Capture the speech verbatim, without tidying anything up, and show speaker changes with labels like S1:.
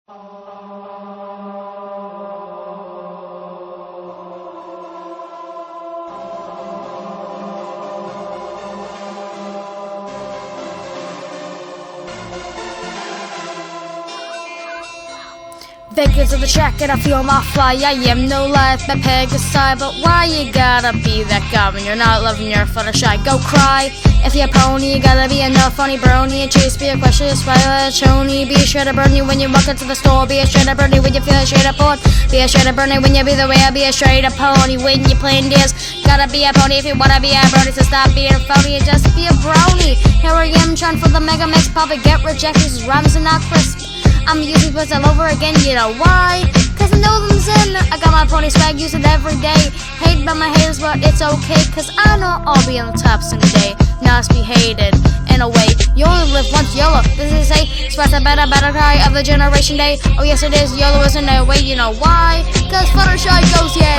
S1: Figures of the track and I feel my fly. I am no life but Pegasi. But why you gotta be that guy when you're not loving your Fluttershy? Go cry if you're a pony. You gotta be enough funny brony. And chase be a question, spiral a chony. Be a shred of burn you when you walk into the store. Be a shred of burn you when you feel a shade of porn. Be a shred of burn you when you be the way I be a straight up pony. When you playing this, gotta be a pony if you wanna be a brony. So stop being phony and just be a brony. Here I am trying for the Mega Mix. Probably get rejected, these rhymes are not crisp. I'm using words all over again, you know why? Cause I know them's in. I got my pony swag, use it every day. Hated by my haters, but it's okay. Cause I know I'll be on the top someday. Not be hated, in a way. You only live once, YOLO. This is say, express a better, better cry of the generation day. Oh yes it is, YOLO isn't a way, you know why? Cause Fluttershy goes, yeah.